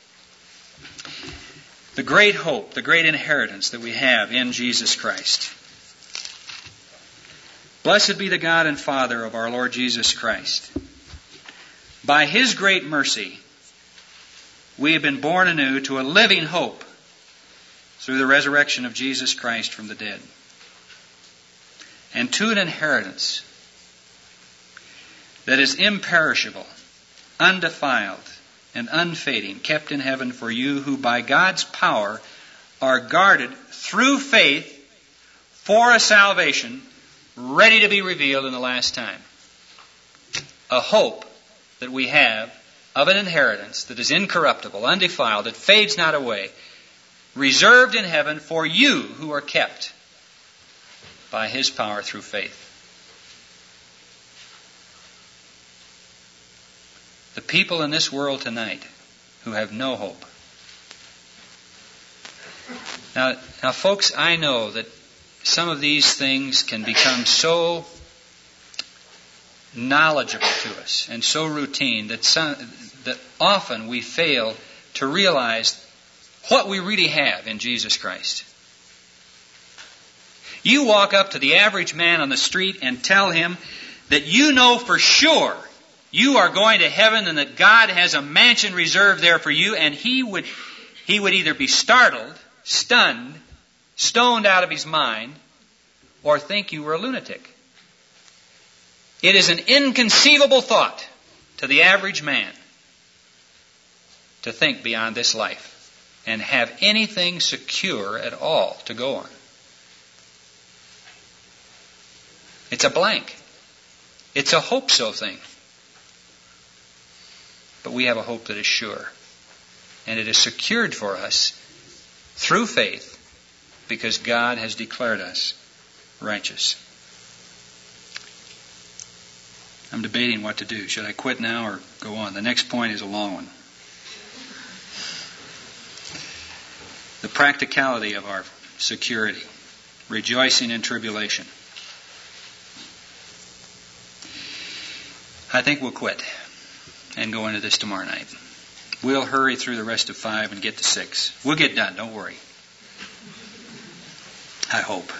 The great hope, the great inheritance that we have in Jesus Christ. Blessed be the God and Father of our Lord Jesus Christ. By His great mercy, we have been born anew to a living hope through the resurrection of Jesus Christ from the dead, and to an inheritance that is imperishable, undefiled, and unfading, kept in heaven for you who by God's power are guarded through faith for a salvation ready to be revealed in the last time. A hope that we have of an inheritance that is incorruptible, undefiled, that fades not away, reserved in heaven for you who are kept by His power through faith. The people in this world tonight who have no hope. Now, now, folks, I know that some of these things can become so knowledgeable to us and so routine that some, that often we fail to realize what we really have in Jesus Christ. You walk up to the average man on the street and tell him that you know for sure you are going to heaven and that God has a mansion reserved there for you, and he would he would either be startled, stunned, stoned out of his mind, or think you were a lunatic. It is an inconceivable thought to the average man to think beyond this life and have anything secure at all to go on. It's a blank. It's a hope-so thing. But we have a hope that is sure. And it is secured for us through faith because God has declared us righteous. I'm debating what to do. Should I quit now or go on? The next point is a long one. The practicality of our security. Rejoicing in tribulation. I think we'll quit and go into this tomorrow night. We'll hurry through the rest of five and get to six. We'll get done, don't worry. I hope.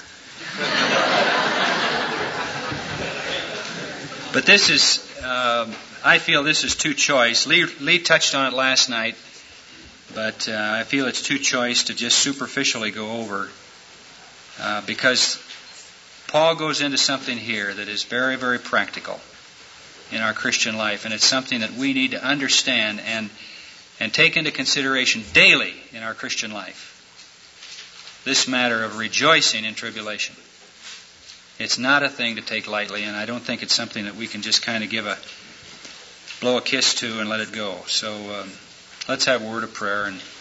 But this is, um, I feel this is too choice. Lee, Lee touched on it last night, but uh, I feel it's too choice to just superficially go over, uh, because Paul goes into something here that is very, very practical in our Christian life, and it's something that we need to understand and and take into consideration daily in our Christian life. This matter of rejoicing in tribulation. It's not a thing to take lightly, and I don't think it's something that we can just kind of give a blow a kiss to and let it go. So um, let's have a word of prayer and